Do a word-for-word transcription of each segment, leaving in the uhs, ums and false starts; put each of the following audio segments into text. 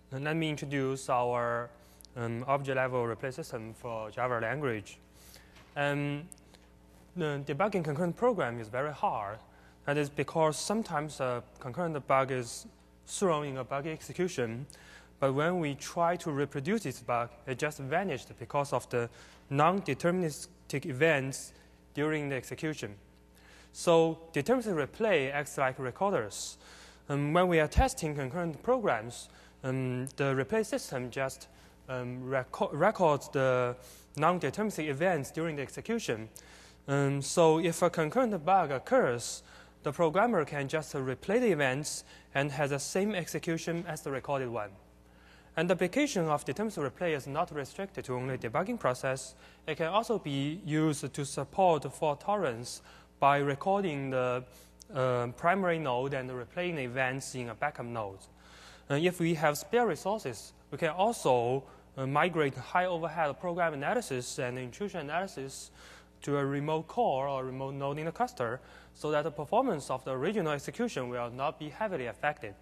let me introduce our um, object-level replay system for Java language. Um, the debugging concurrent program is very hard. That is because sometimes a concurrent bug is thrown in a buggy execution, but when we try to reproduce this bug, it just vanished because of the non-deterministic events during the execution. So deterministic replay acts like recorders. Um, when we are testing concurrent programs, um, the replay system just um, reco records the non-deterministic events during the execution. Um, so if a concurrent bug occurs, the programmer can just uh, replay the events and has the same execution as the recorded one. And the application of deterministic replay is not restricted to only debugging process. It can also be used to support fault tolerance by recording the uh, primary node and replaying the events in a backup node. Uh, if we have spare resources, we can also uh, migrate high overhead program analysis and intrusion analysis to a remote core or remote node in the cluster so that the performance of the original execution will not be heavily affected.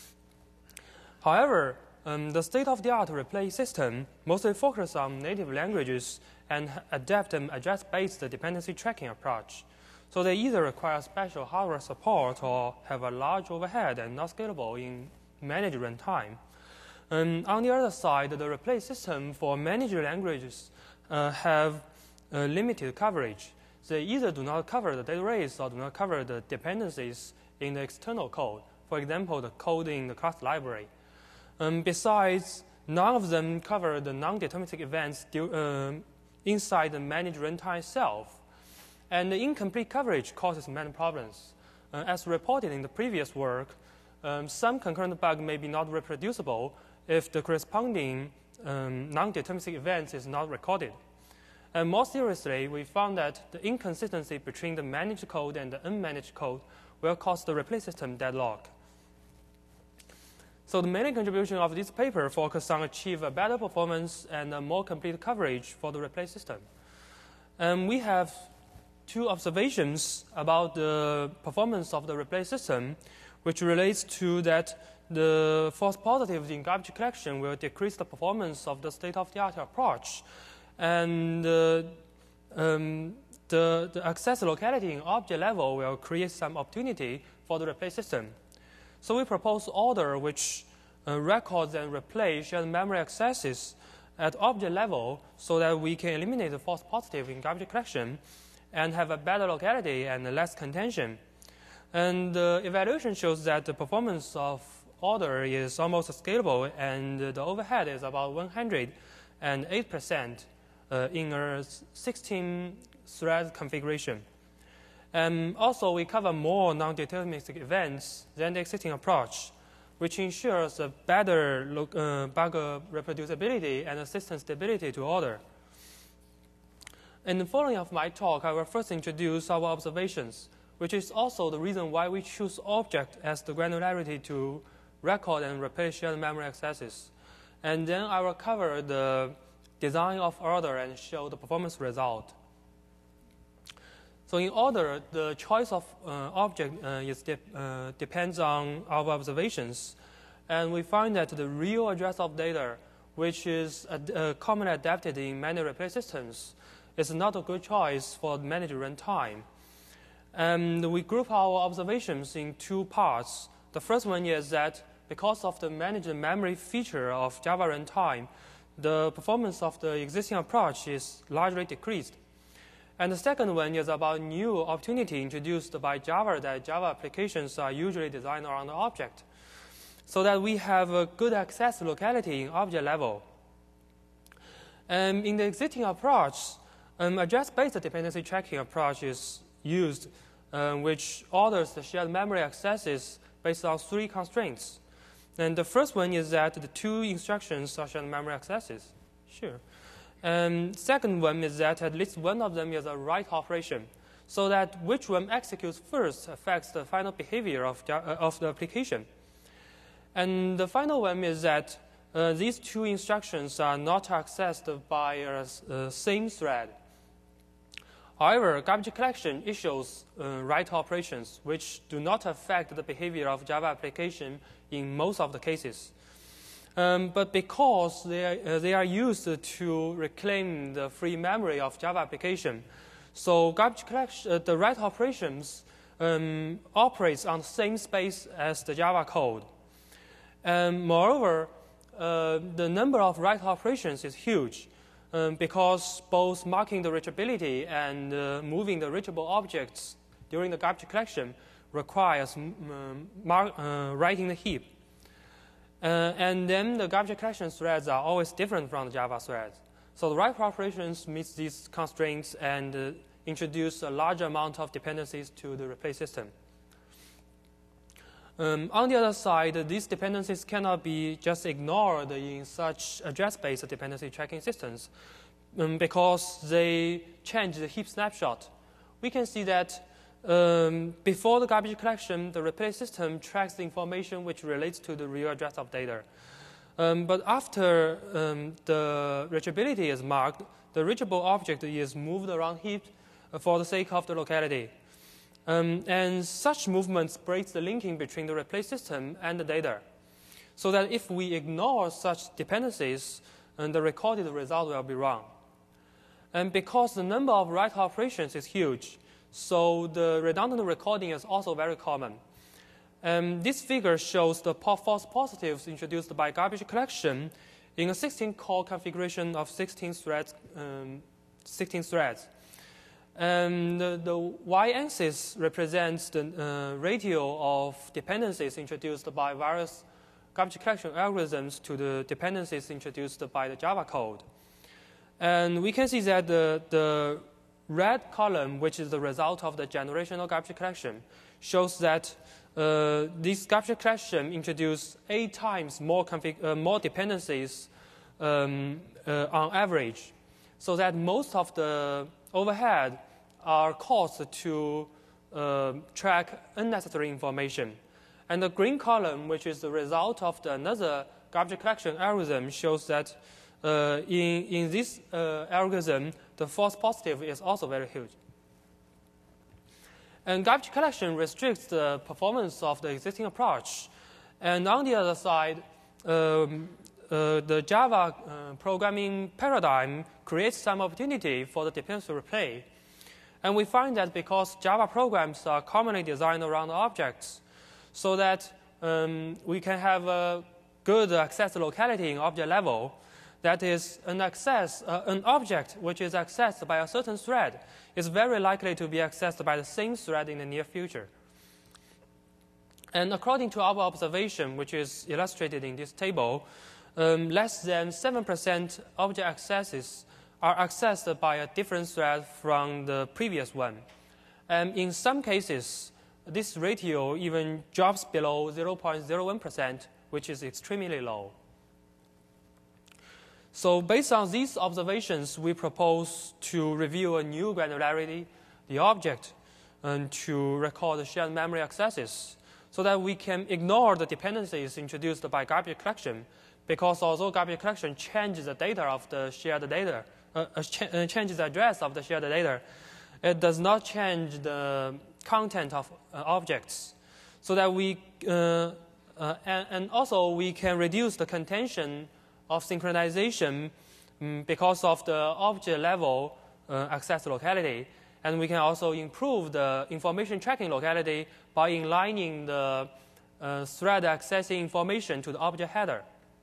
However, um, the state-of-the-art replay system mostly focuses on native languages and adapt an address-based dependency tracking approach. So they either require special hardware support or have a large overhead and not scalable in managed runtime. Um, on the other side, the replay system for managed languages uh, have uh, limited coverage. They either do not cover the data race or do not cover the dependencies in the external code. For example, the code in the class library. Um, besides, none of them cover the non-deterministic events due, uh, inside the managed runtime itself. And the incomplete coverage causes many problems. Uh, as reported in the previous work, um, some concurrent bug may be not reproducible if the corresponding um, non-deterministic events is not recorded. And more seriously, we found that the inconsistency between the managed code and the unmanaged code will cause the replay system deadlock. So the main contribution of this paper focuses on achieve a better performance and a more complete coverage for the replay system. And we have two observations about the performance of the replay system, which relates to that the false positives in garbage collection will decrease the performance of the state-of-the-art approach. And uh, um, the, the access locality in object level will create some opportunity for the replay system. So we propose order which uh, records and replay shared memory accesses at object level so that we can eliminate the false positive in garbage collection and have a better locality and less contention. And the evaluation shows that the performance of order is almost scalable and the overhead is about one hundred eight percent uh, in a sixteen thread configuration. And also, we cover more non-deterministic events than the existing approach, which ensures a better uh, bug reproducibility and system stability to order. In the following of my talk, I will first introduce our observations, which is also the reason why we choose object as the granularity to record and replay shared memory accesses. And then I will cover the design of order and show the performance result. So in order, the choice of uh, object uh, is de uh, depends on our observations. And we find that the real address of data, which is ad uh, commonly adapted in many replay systems, is not a good choice for managed runtime. And we group our observations in two parts. The first one is that because of the managed memory feature of Java runtime, the performance of the existing approach is largely decreased. And the second one is about new opportunity introduced by Java that Java applications are usually designed around the object, so that we have a good access locality in object level. And in the existing approach, um, address-based dependency tracking approach is used, um, which orders the shared memory accesses based on three constraints. And the first one is that the two instructions are shared memory accesses. Sure. And second one is that at least one of them is a write operation, so that which one executes first affects the final behavior of the, uh, of the application. And the final one is that uh, these two instructions are not accessed by a, a same thread. However, garbage collection issues uh, write operations which do not affect the behavior of Java application in most of the cases. Um, but because they are, uh, they are used to reclaim the free memory of Java application, so garbage collection, uh, the write operations um, operates on the same space as the Java code. And moreover, uh, the number of write operations is huge um, because both marking the reachability and uh, moving the reachable objects during the garbage collection requires um, mar uh, writing the heap. Uh, and then the garbage collection threads are always different from the Java threads. So the write operations meets these constraints and uh, introduce a large amount of dependencies to the replace system. Um, on the other side, these dependencies cannot be just ignored in such address-based dependency tracking systems um, because they change the heap snapshot. We can see that Um, before the garbage collection, the replace system tracks the information which relates to the real address of data. Um, but after um, the reachability is marked, the reachable object is moved around heap for the sake of the locality. Um, and such movements break the linking between the replace system and the data. So that if we ignore such dependencies, and the recorded result will be wrong. And because the number of write operations is huge, so the redundant recording is also very common. Um, this figure shows the false positives introduced by garbage collection in a sixteen core configuration of sixteen threads. Um, sixteen threads. Um, the, the y-axis represents the uh, ratio of dependencies introduced by various garbage collection algorithms to the dependencies introduced by the Java code. And we can see that the, the red column, which is the result of the generational garbage collection, shows that uh, this garbage collection introduced eight times more, uh, more dependencies um, uh, on average, so that most of the overhead are caused to uh, track unnecessary information. And the green column, which is the result of the another garbage collection algorithm, shows that uh, in, in this uh, algorithm, the false positive is also very huge. And garbage collection restricts the performance of the existing approach. And on the other side, um, uh, the Java uh, programming paradigm creates some opportunity for the dependency replay. And we find that because Java programs are commonly designed around objects, so that um, we can have a good access locality in object level. That is, an access, uh, an object which is accessed by a certain thread is very likely to be accessed by the same thread in the near future. And according to our observation, which is illustrated in this table, um, less than seven percent object accesses are accessed by a different thread from the previous one. And in some cases, this ratio even drops below zero point zero one percent, which is extremely low. So based on these observations, we propose to review a new granularity, the object, and to record the shared memory accesses, so that we can ignore the dependencies introduced by garbage collection, because although garbage collection changes the data of the shared data, uh, uh, ch uh, changes the address of the shared data, it does not change the content of uh, objects, so that we, uh, uh, and, and also we can reduce the contention of synchronization um, because of the object level uh, access locality. And we can also improve the information tracking locality by inlining the uh, thread accessing information to the object header.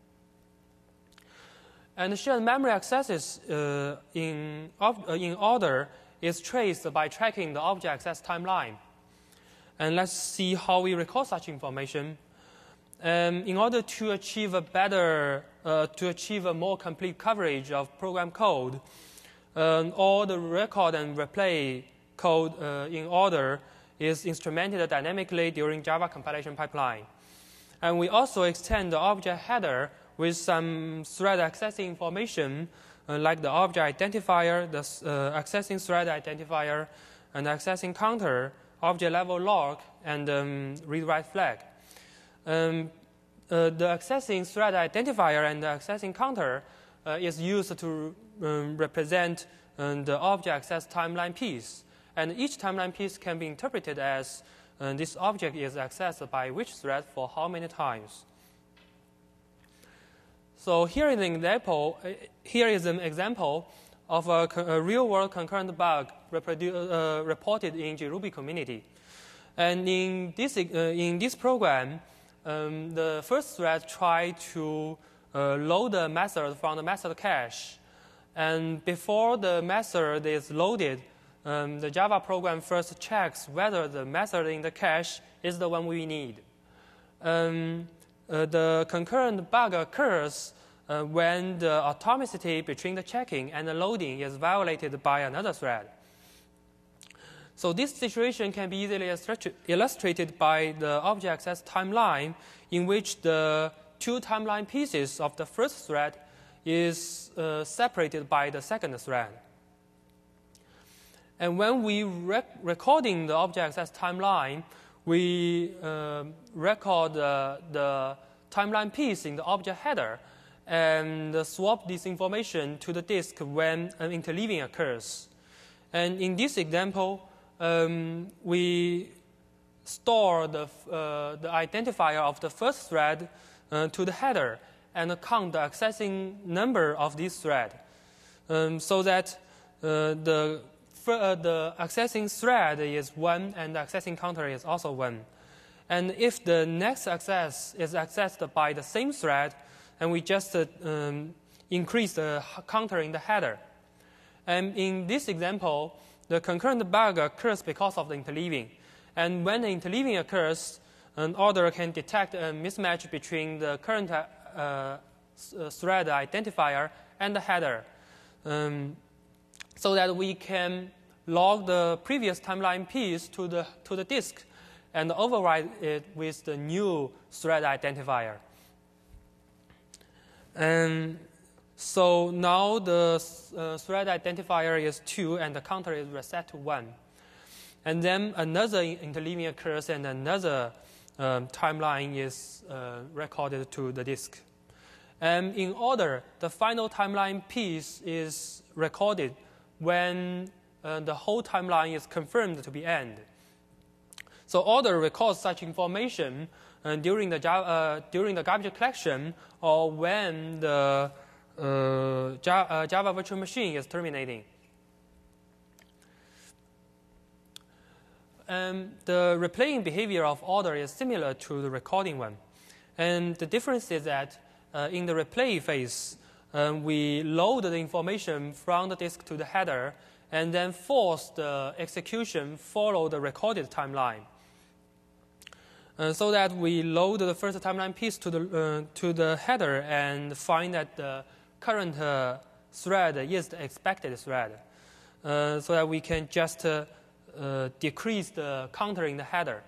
And the shared memory accesses uh, in, uh, in order is traced by tracking the object access timeline. And let's see how we record such information. Um, in order to achieve a better, uh, to achieve a more complete coverage of program code, um, all the record and replay code uh, in order is instrumented dynamically during Java compilation pipeline. And we also extend the object header with some thread accessing information, uh, like the object identifier, the uh, accessing thread identifier, and accessing counter, object level log, and um, read-write flag. Um, uh, the accessing thread identifier and the accessing counter uh, is used to um, represent um, the object access timeline piece. And each timeline piece can be interpreted as uh, this object is accessed by which thread for how many times. So here is an example. Here is an example of a, a real-world concurrent bug uh, reported in JRuby community. And in this, uh, in this program, um, the first thread tried to uh, load the method from the method cache. And before the method is loaded, um, the Java program first checks whether the method in the cache is the one we need. Um, uh, the concurrent bug occurs uh, when the atomicity between the checking and the loading is violated by another thread. So this situation can be easily illustrated by the object access timeline, in which the two timeline pieces of the first thread is uh, separated by the second thread. And when we rec recording the object access timeline, we uh, record uh, the timeline piece in the object header and uh, swap this information to the disk when an interleaving occurs. And in this example, um, we store the, uh, the identifier of the first thread uh, to the header and count the accessing number of this thread, um, so that uh, the, uh, the accessing thread is one and the accessing counter is also one. And if the next access is accessed by the same thread, and we just uh, um, increase the counter in the header. And in this example, the concurrent bug occurs because of the interleaving. And when the interleaving occurs, an order can detect a mismatch between the current uh, thread identifier and the header, um, so that we can log the previous timeline piece to the, to the disk and override it with the new thread identifier. And so now the uh, thread identifier is two and the counter is reset to one. And then another interleaving occurs and another um, timeline is uh, recorded to the disk. And in order, the final timeline piece is recorded when uh, the whole timeline is confirmed to be end. So order records such information uh, during, the Java, uh, during the garbage collection or when the uh, Java, uh, Java virtual machine is terminating. Um, the replaying behavior of order is similar to the recording one. And the difference is that uh, in the replay phase, um, we load the information from the disk to the header and then force the execution follow the recorded timeline. Uh, so that we load the first timeline piece to the, uh, to the header and find that the current uh, thread is the expected thread, uh, so that we can just uh, uh, decrease the counter in the header.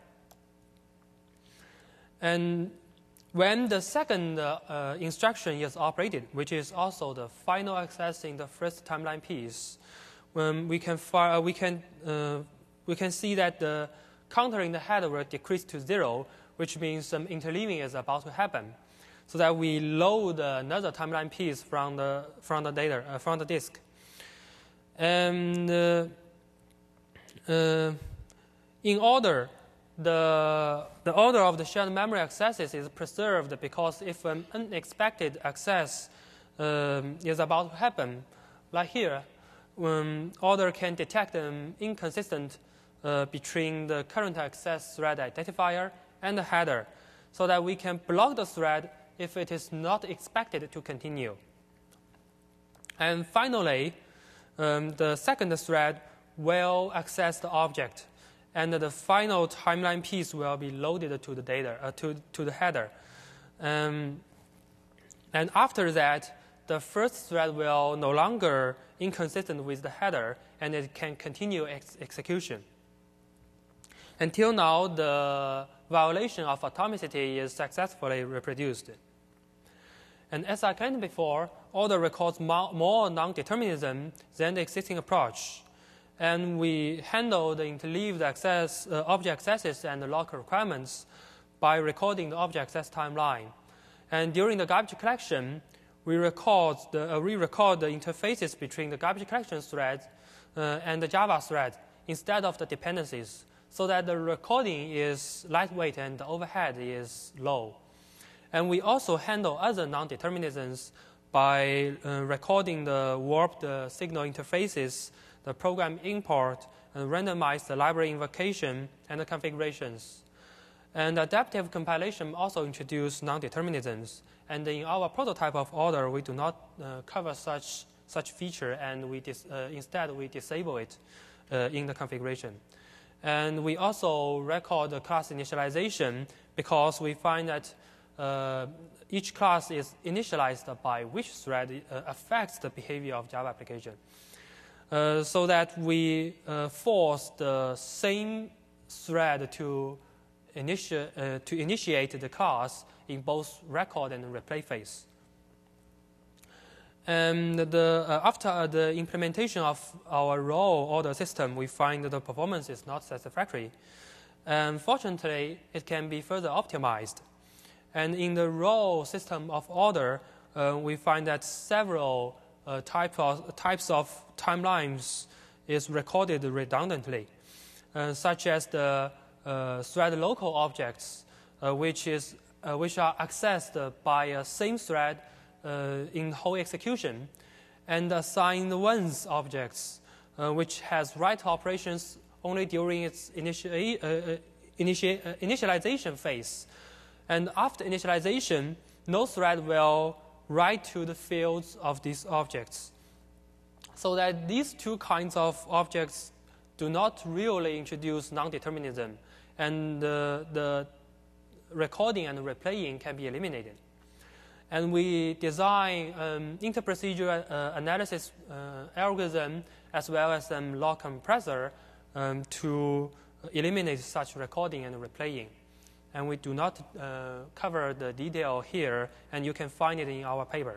And when the second uh, uh, instruction is operated, which is also the final access in the first timeline piece, um, we can uh, we can uh, we can see that the counter in the header will decrease to zero, which means some interleaving is about to happen, so that we load another timeline piece from the from the data uh, from the disk. And uh, uh, in order, the the order of the shared memory accesses is preserved, because if an unexpected access um, is about to happen, like here, um, order can detect an inconsistent Uh, between the current access thread identifier and the header, so that we can block the thread if it is not expected to continue. And finally, um, the second thread will access the object, and the final timeline piece will be loaded to the data uh, to to the header. Um, and after that, the first thread will no longer inconsistent with the header, and it can continue ex execution. Until now, the violation of atomicity is successfully reproduced. And as I claimed before, order records more non-determinism than the existing approach. And we handle the interleaved access, uh, object accesses and the lock requirements by recording the object access timeline. And during the garbage collection, we record the, uh, we record the interfaces between the garbage collection thread uh, and the Java thread instead of the dependencies, so that the recording is lightweight and the overhead is low. And we also handle other non-determinisms by uh, recording the warped uh, signal interfaces, the program import, and randomize the library invocation and the configurations. And adaptive compilation also introduced non-determinisms. And in our prototype of order, we do not uh, cover such, such feature, and we dis, uh, instead we disable it uh, in the configuration. And we also record the class initialization because we find that uh, each class is initialized by which thread uh, affects the behavior of Java application. Uh, so that we uh, force the same thread to, initi uh, to initiate the class in both record and replay phase. And the, uh, after uh, the implementation of our row order system, we find that the performance is not satisfactory. And fortunately, it can be further optimized. And in the row system of order, uh, we find that several uh, type of, types of timelines is recorded redundantly, uh, such as the uh, thread local objects, uh, which, is, uh, which are accessed by a same thread uh, in whole execution, and assigned ones objects, uh, which has write operations only during its initi uh, initi uh, initialization phase. And after initialization, no thread will write to the fields of these objects. So that these two kinds of objects do not really introduce non-determinism, and uh, the recording and replaying can be eliminated. And we design um, interprocedural uh, analysis uh, algorithm as well as a um, log compressor um, to eliminate such recording and replaying. And we do not uh, cover the detail here, and you can find it in our paper.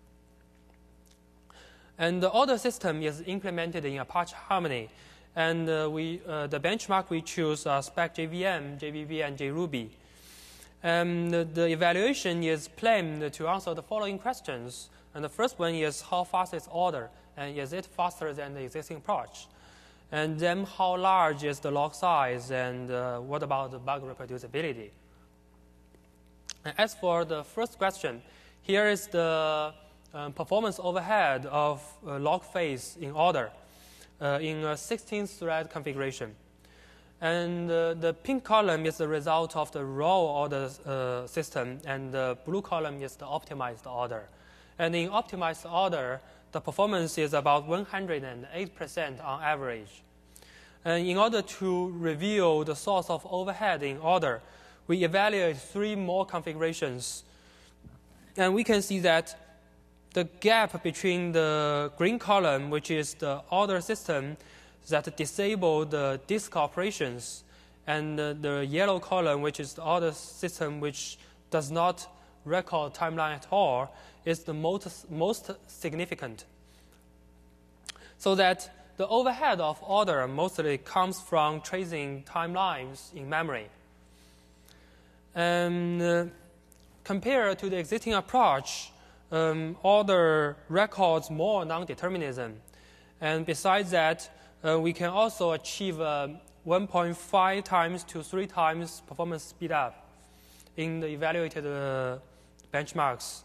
And the order system is implemented in Apache Harmony. And uh, we, uh, the benchmark we choose are Spec J V M, J V B, and JRuby. And the, the evaluation is planned to answer the following questions. And the first one is, how fast is order? And is it faster than the existing approach? And then how large is the log size, and uh, what about the bug reproducibility? And as for the first question, here is the uh, performance overhead of uh, log phase in order uh, in a sixteen thread configuration. And uh, the pink column is the result of the raw order uh, system, and the blue column is the optimized order. And in optimized order, the performance is about one hundred eight percent on average. And in order to reveal the source of overhead in order, we evaluate three more configurations. And we can see that the gap between the green column, which is the order system that disable the disk operations, and uh, the yellow column, which is the order system which does not record timeline at all, is the most, most significant. So that the overhead of order mostly comes from tracing timelines in memory. And uh, compared to the existing approach, um, order records more non-determinism. And besides that, uh, we can also achieve uh, one point five times to three times performance speed up in the evaluated uh, benchmarks.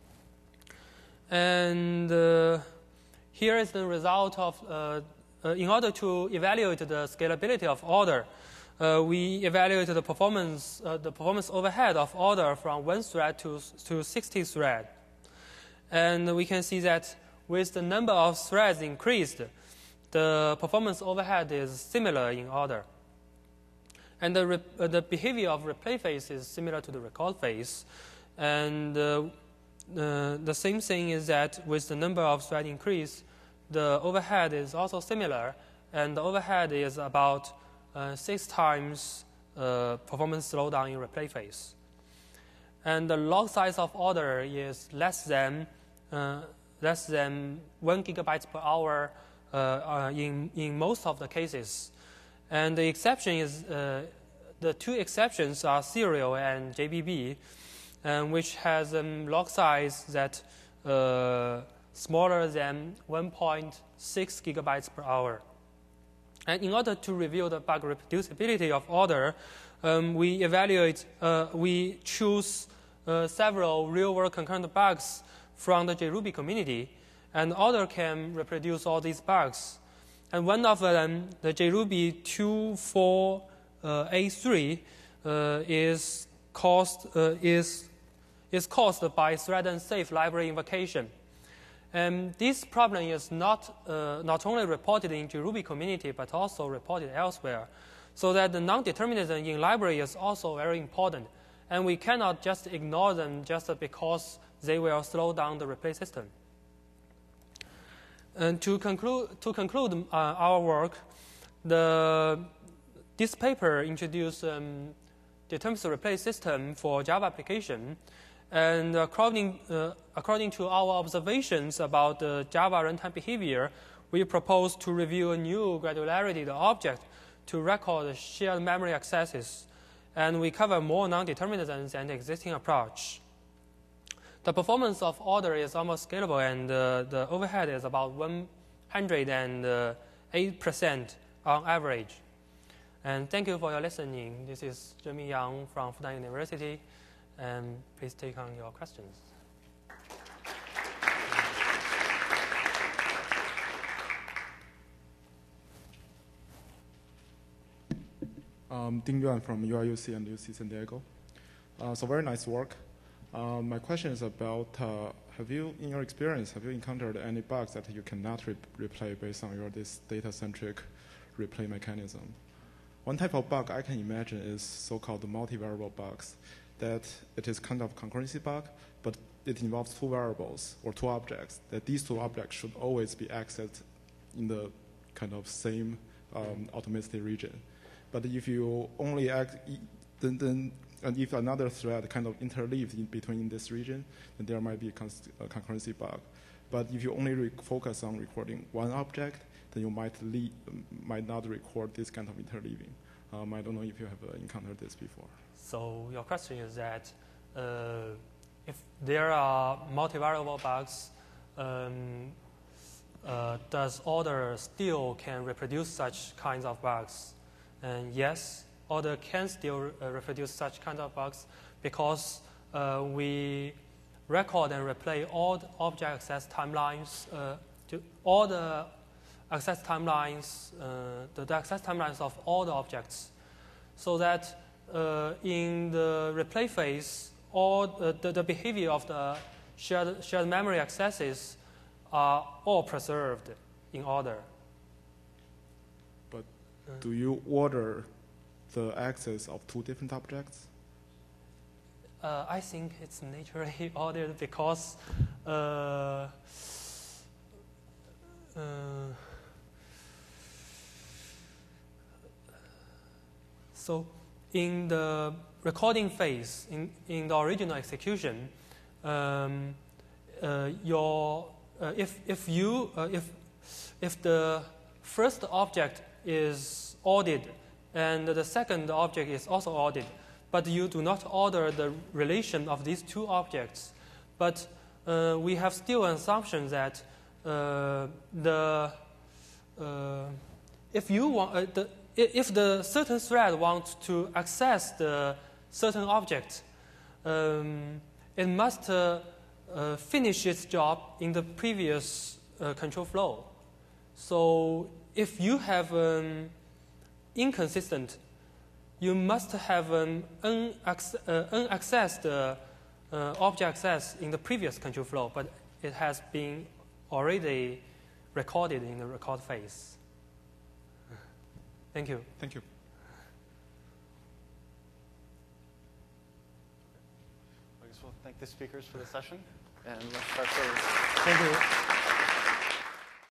And uh, here is the result of, uh, uh, in order to evaluate the scalability of order, uh, we evaluated the performance, uh, the performance overhead of order from one thread to, to sixty threads. And we can see that with the number of threads increased, the performance overhead is similar in order. And the, rep uh, the behavior of replay phase is similar to the record phase. And uh, uh, the same thing is that with the number of threads increase, the overhead is also similar. And the overhead is about uh, six times uh, performance slowdown in replay phase. And the log size of order is less than, uh, less than one gigabyte per hour uh, uh, in, in most of the cases. And the exception is, uh, the two exceptions are Serial and J B B, um, which has a um, log size that uh, smaller than one point six gigabytes per hour. And in order to reveal the bug reproducibility of order, um, we evaluate, uh, we choose uh, several real-world concurrent bugs from the JRuby community, and Alder can reproduce all these bugs. And one of them, the JRuby two point four A three, uh, is caused uh, is is caused by thread-unsafe library invocation. And this problem is not uh, not only reported in JRuby community but also reported elsewhere. So that the non-determinism in library is also very important, and we cannot just ignore them just because they will slow down the replay system. And to conclude, to conclude uh, our work, the, this paper introduced um, deterministic replay system for Java application. And according, uh, according to our observations about the Java runtime behavior, we propose to review a new granularity of the object to record shared memory accesses. And we cover more non-determinisms than the existing approach. The performance of Alder is almost scalable, and uh, the overhead is about one hundred eight percent on average. And thank you for your listening. This is Zhenmin Yang from Fudan University. And please take on your questions. Um, Ding Yuan from U I U C and U C San Diego. Uh, so very nice work. Um, my question is about, uh, have you, in your experience, have you encountered any bugs that you cannot re replay based on your this data-centric replay mechanism? One type of bug I can imagine is so-called multivariable bugs, that it is kind of concurrency bug, but it involves two variables or two objects, that these two objects should always be accessed in the kind of same um, automaticity region. But if you only act, then, then and if another thread kind of interleaves in between this region, then there might be a, a concurrency bug. But if you only focus on recording one object, then you might, lead, might not record this kind of interleaving. Um, I don't know if you have uh, encountered this before. So your question is that uh, if there are multivariable bugs, um, uh, does Alder still can reproduce such kinds of bugs? And yes, Alder can still uh, reproduce such kind of bugs because uh, we record and replay all the object access timelines, uh, to all the access timelines, uh, the, the access timelines of all the objects, so that uh, in the replay phase, all uh, the, the behavior of the shared, shared memory accesses are all preserved in order. But do you order the access of two different objects? Uh, I think it's naturally ordered because uh, uh, so in the recording phase, in, in the original execution, um, uh, your uh, if if you uh, if if the first object is ordered and the second object is also ordered, but you do not order the relation of these two objects, but uh, we have still an assumption that uh, the uh, if you want uh, the if the certain thread wants to access the certain object, um, it must uh, uh, finish its job in the previous uh, control flow. So if you have an inconsistent, you must have an unaccess uh, unaccessed uh, uh, object access in the previous control flow, but it has been already recorded in the record phase. Thank you. Thank you. I guess we'll thank the speakers for the session, and let's start. Thank you.